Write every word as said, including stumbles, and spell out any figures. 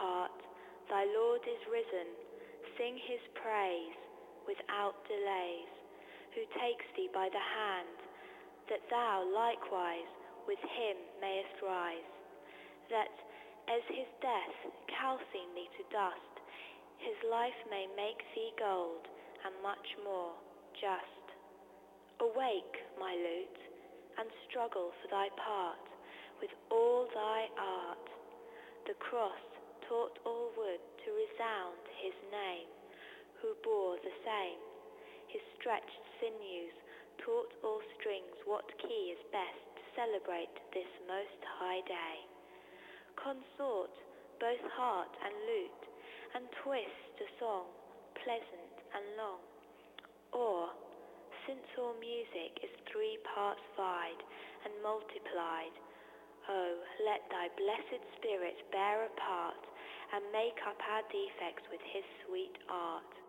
heart, thy Lord is risen. Sing his praise without delays, who takes thee by the hand, that thou likewise with him mayest rise, that as his death calcined thee to dust, his life may make thee gold, and much more just. Awake, my lute, and struggle for thy part with all thy art. The cross taught all wood to resound his name, who bore the same. His stretched sinews taught all strings what key is best to celebrate this most high day. Consort both heart and lute, and twist a song pleasant and long. Or, since all music is three parts vied and multiplied, oh, let thy blessed spirit bear a part, and make up our defects with his sweet art.